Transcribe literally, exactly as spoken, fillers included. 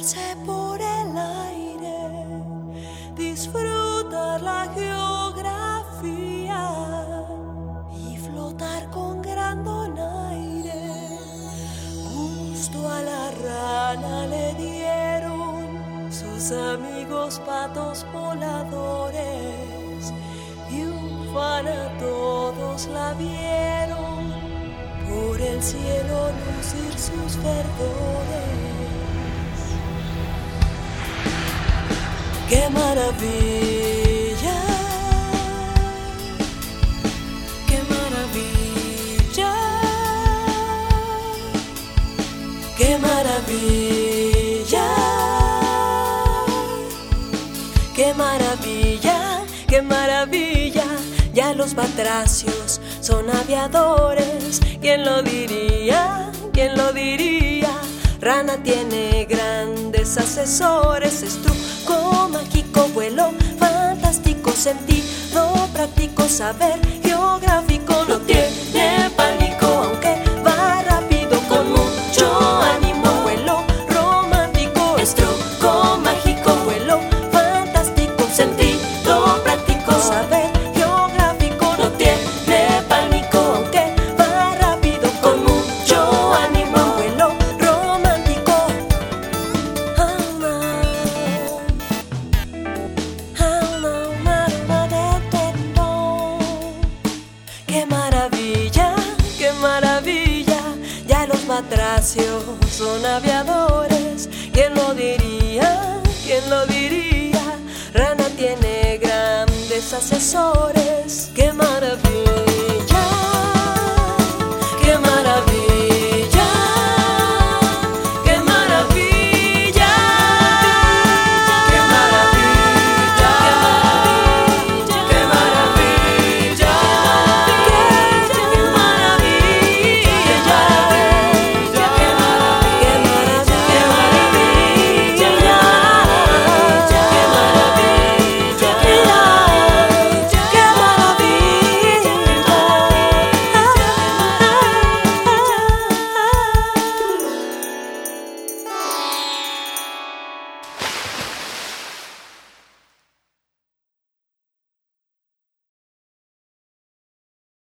elevarse por el aire, disfrutar la geografía y flotar con gran donaire. Gusto a la rana le dieron sus amigos patos voladores, y ufana todos la vieron por el cielo lucir sus verdores. ¡Qué maravilla! ¡Qué maravilla! ¡Qué maravilla! ¡Qué maravilla! ¡Qué maravilla! Ya los batracios son aviadores. ¿Quién lo diría? ¿Quién lo diría? Rana tiene grandes asesores. Es truco mágico, vuelo fantástico, sentido práctico, saber geográfico. No tiene pánico, aunque va rápido, con mucho ánimo. Vuelo romántico, es truco mágico, vuelo fantástico, sentido práctico, saber geográfico. No tiene pánico, aunque va rápido, con mucho ánimo. Vuelo romántico. Oh, no. Oh, no, no, no, no, no. ¡Qué maravilla! ¡Qué maravilla! Ya los batracios son aviadores. ¿Quién lo diría? ¿Quién lo diría? Rana tiene grandes asesores. ¡Qué maravilla!